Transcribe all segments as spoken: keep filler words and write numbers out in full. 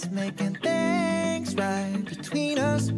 just making things right between us.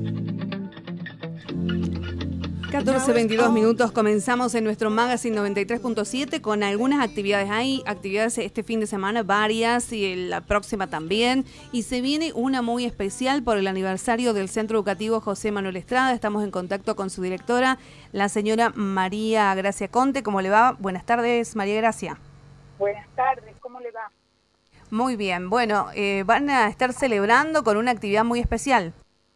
catorce veintidós minutos, comenzamos en nuestro Magazine noventa y tres punto siete con algunas actividades. Hay actividades este fin de semana, varias, y la próxima también. Y se viene una muy especial por el aniversario del Centro Educativo José Manuel Estrada. Estamos en contacto con su directora, la señora María Gracia Conte. ¿Cómo le va? Buenas tardes, María Gracia. Buenas tardes, ¿cómo le va? Muy bien. Bueno, eh, van a estar celebrando con una actividad muy especial.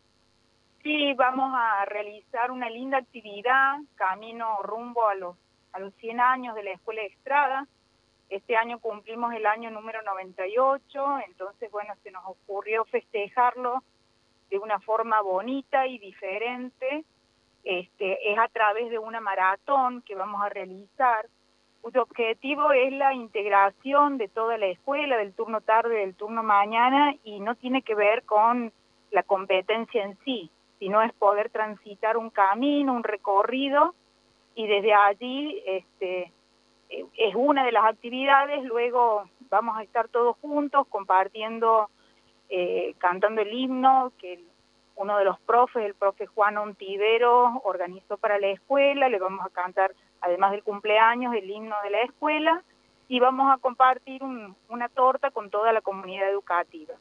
Sí, vamos a realizar una linda actividad, camino rumbo a los, a los cien años de la Escuela Estrada. Este año cumplimos el año número noventa y ocho, entonces, bueno, se nos ocurrió festejarlo de una forma bonita y diferente. Este, es a través de una maratón que vamos a realizar, cuyo objetivo es la integración de toda la escuela, del turno tarde, del turno mañana, y no tiene que ver con la competencia en sí, sino es poder transitar un camino, un recorrido, y desde allí este, es una de las actividades. Luego vamos a estar todos juntos compartiendo, eh, cantando el himno que uno de los profes, el profe Juan Ontivero, organizó para la escuela. Le vamos a cantar, además del cumpleaños, el himno de la escuela, y vamos a compartir un, una torta con toda la comunidad educativa.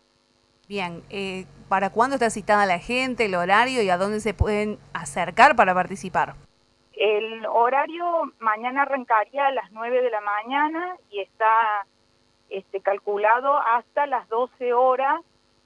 Bien, eh, ¿para cuándo está citada la gente, el horario y a dónde se pueden acercar para participar? El horario mañana arrancaría a las nueve de la mañana y está este, calculado hasta las doce horas,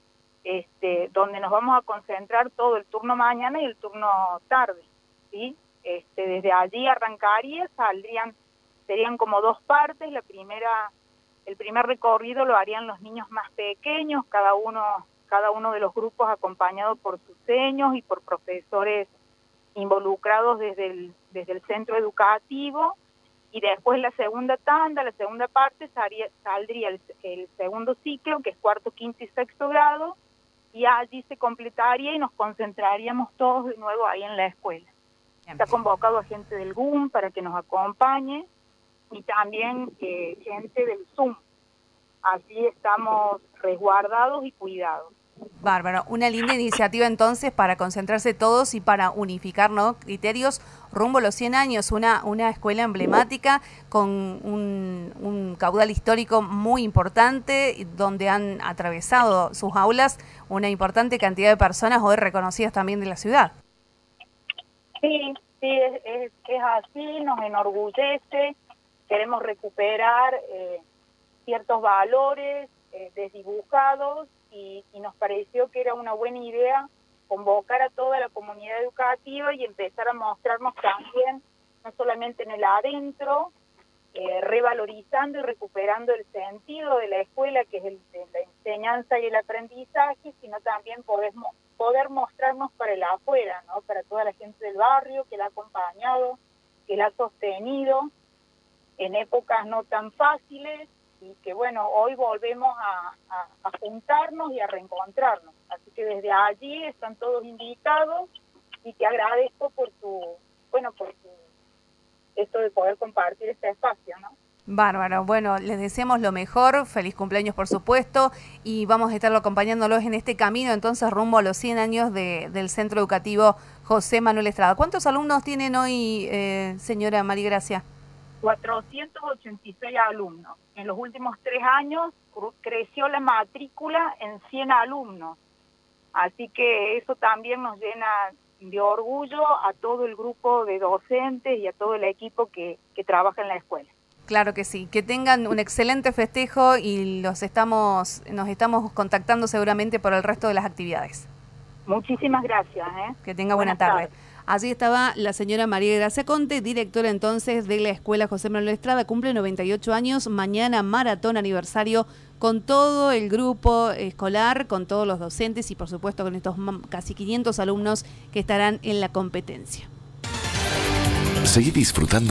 este, donde nos vamos a concentrar todo el turno mañana y el turno tarde, ¿sí? Este, desde allí arrancaría, saldrían, serían como dos partes. La primera... El primer recorrido lo harían los niños más pequeños, cada uno, cada uno de los grupos acompañado por sus seños y por profesores involucrados desde el, desde el centro educativo. Y después la segunda tanda, la segunda parte, saldría, saldría el, el segundo ciclo, que es cuarto, quinto y sexto grado, y allí se completaría y nos concentraríamos todos de nuevo ahí en la escuela. Está convocado a gente del G U M para que nos acompañe, y también eh, gente del Zoom. Así estamos resguardados y cuidados. Bárbaro, una linda iniciativa entonces para concentrarse todos y para unificar, ¿no?, criterios rumbo a los cien años, una, una escuela emblemática con un, un caudal histórico muy importante, donde han atravesado sus aulas una importante cantidad de personas hoy reconocidas también de la ciudad. Sí, sí, es, es, es así, nos enorgullece. Queremos recuperar eh, ciertos valores eh, desdibujados y, y nos pareció que era una buena idea convocar a toda la comunidad educativa y empezar a mostrarnos también, no solamente en el adentro, eh, revalorizando y recuperando el sentido de la escuela, que es el de la enseñanza y el aprendizaje, sino también poder, poder mostrarnos para el afuera, ¿no?, para toda la gente del barrio que la ha acompañado, que la ha sostenido en épocas no tan fáciles, y que bueno, hoy volvemos a, a, a juntarnos y a reencontrarnos. Así que desde allí están todos invitados, y te agradezco por tu, bueno, por tu, esto de poder compartir este espacio, ¿no? Bárbaro, bueno, les deseamos lo mejor, feliz cumpleaños por supuesto, y vamos a estarlo acompañándolos en este camino entonces rumbo a los cien años de, del Centro Educativo José Manuel Estrada. ¿Cuántos alumnos tienen hoy, eh, señora María Gracia? cuatrocientos ochenta y seis alumnos. En los últimos tres años creció la matrícula en cien alumnos. Así que eso también nos llena de orgullo a todo el grupo de docentes y a todo el equipo que, que trabaja en la escuela. Claro que sí, que tengan un excelente festejo y los estamos, nos estamos contactando seguramente por el resto de las actividades. Muchísimas gracias. ¿eh? Que tenga buena tarde. tarde. Allí estaba la señora María Gracia Conte, directora entonces de la Escuela José Manuel Estrada, cumple noventa y ocho años, mañana maratón aniversario con todo el grupo escolar, con todos los docentes y por supuesto con estos casi quinientos alumnos que estarán en la competencia. Seguí disfrutando